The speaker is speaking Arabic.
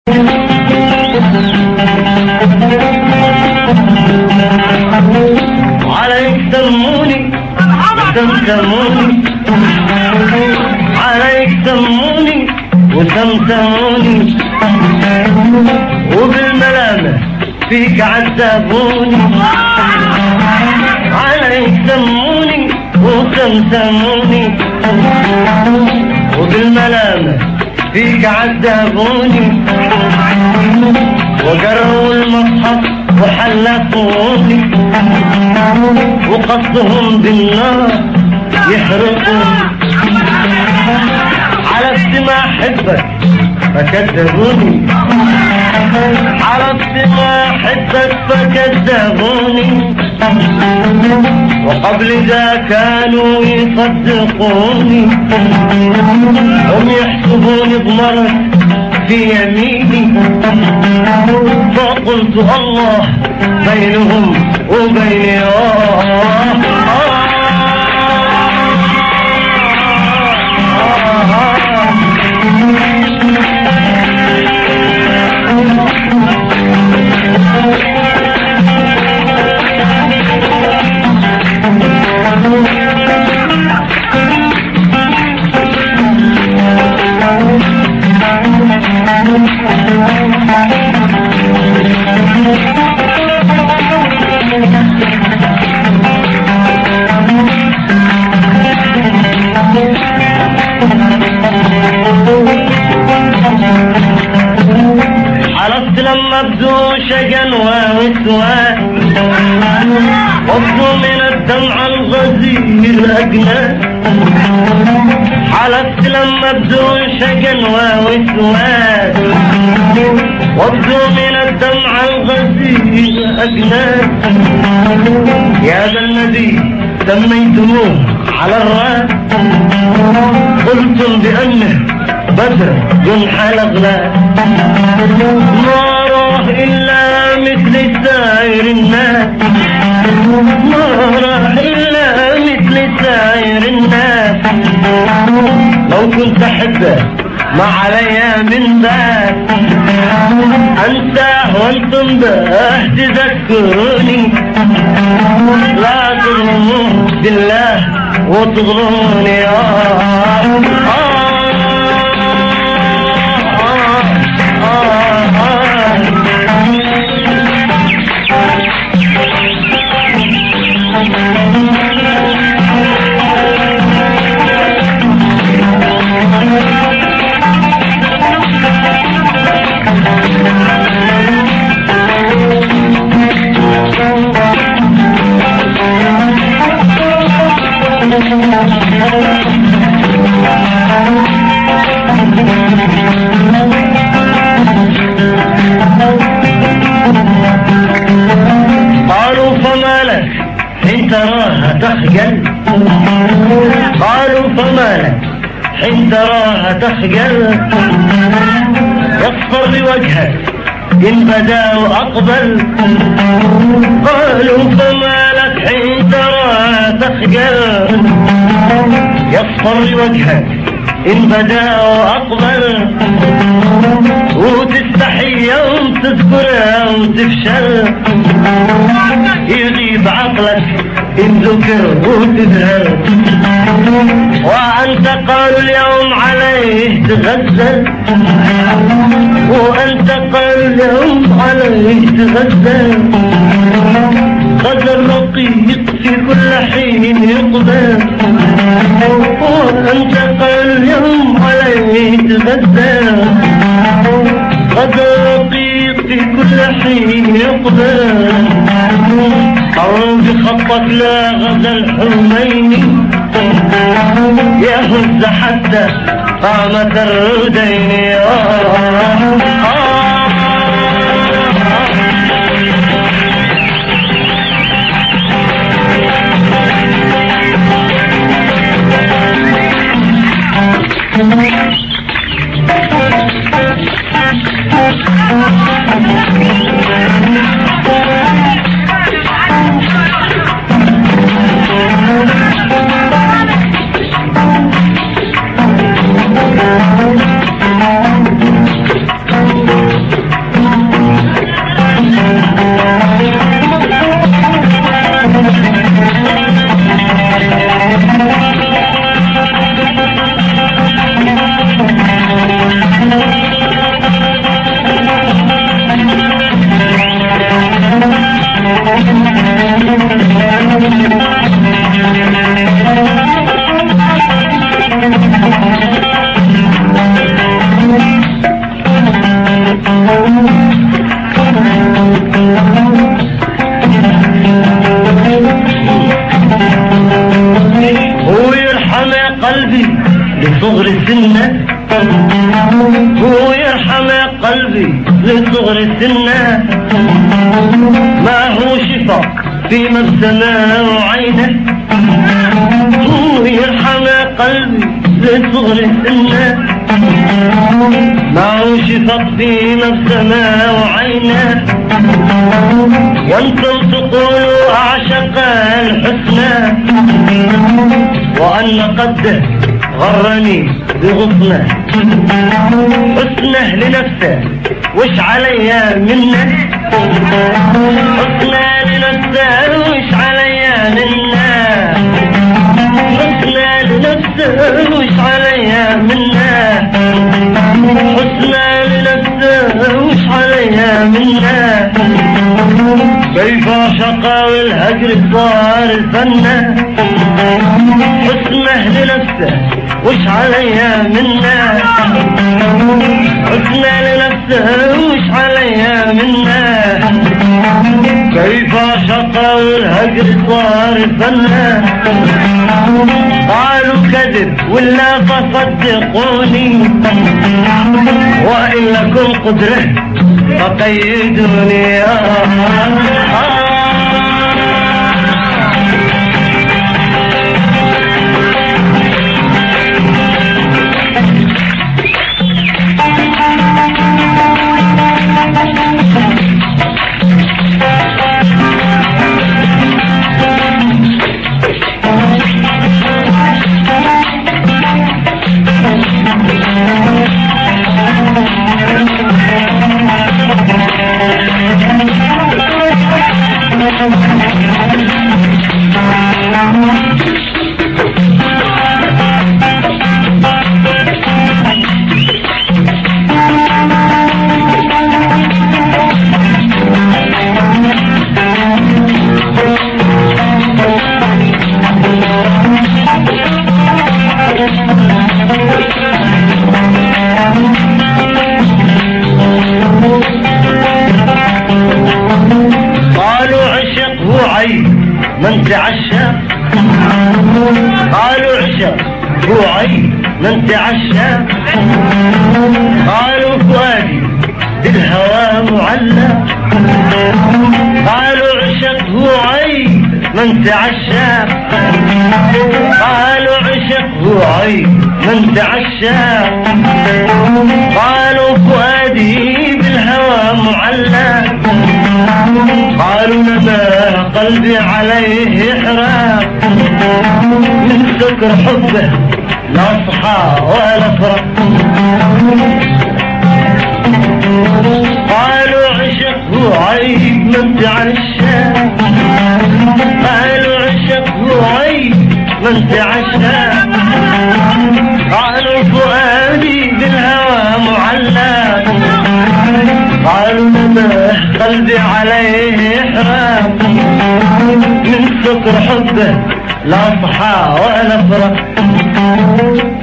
عليك سموني وسمسموني، عليك سموني وسمسموني، وبالملامة فيك عذبوني. عليك سموني وسمسموني، وبالملامة فيك عذبوني، وقروا المصحف وحلفوني، وقصدهم بالنار يحرقوني. عرفت ما احبك فكذبوني، عرفت ما احبك فكذبوني، وقبل ذا كانوا يصدقوني، هم يحسبوني ضمرت في يميني، فقلت الله بينهم وبيني. حلفت لما ابدو شقا وسواء، وابدو من الدمع الغزير اقنى. حلفت لما ابدو شقا وسواء، وابدو من الدمع الغزير اقنى. يا ذا الذي سميتموه على الراس، قلتم بانه بدر جنح الاغلال. ما راه الا مثل سائر الناس، ما راه الا مثل سائر الناس. لو كنت احبه ما علي من ذاك، انساه وانتم به تذكروني. لا تظلموا بالله وتظلموني. قالوا فما لك حين تراها تخجل، قالوا فما لك حين تراها تخجل. يصفر لوجهك إن بدا وأقبل، قالوا فما لك حين تراها تخجل. يصفر لوجهك إن بدا وأقبل، وتستحي يوم تذكرها وتفشل. يغيب عقلك إن ذكر وتذهل، وأنت قالوا اليوم عليه تغزل، وأنت قالوا اليوم عليه تغزل. غزل رقيق في كل حين يقبل، وأنت قالوا اليوم عليه تغزل. غزل رقيق في كل حين يقبل، قروا بخطك لا غزل حميني. يهز حتى قامت الردين. قلبي لصغر سنه، ما هو شفاق في مبسمه وعينه، ويرحم قلبي لصغر سنه، ما هو شفاق في مبسمه وعينه، وانتم تقولوا اعشق الحسنى، وان قده غرني بغصنه، حسنه لنفسه وش عليا منه، حسنه لنفسه وش عليا منه، حسنه لنفسه وش عليا منه، حسنه لنفسه وش عليا منه، كيف شقى والهجر صار الفنه، حسنه لنفسه وش عليا منه، حسنه لنفسه وش عليا منه، كيف شقى والهجر صار الفنه، قالوا كذب ولا فصدقوني، وإن لكم قدرة فقيدوني. من تعشى، قالوا عشق هو عيب من تعشى، قالوا فؤادي بالهوى معلق، قالوا عشق هو عيب من تعشى، قالوا عشق هو عيب من تعشى، قالوا فؤادي بالهوى معلق، قالوا نبى قلبي عليه حراق، من سكر حبه لا صحى ولا فرق، قالوا عشق هو عيب من تعشى، قالوا عشق هو عيب من تعشى، قالوا فؤادي بالهوى معلق، قالوا نبه قلبي عليه حرام، من سكر حبه لا صحى ولا فرق.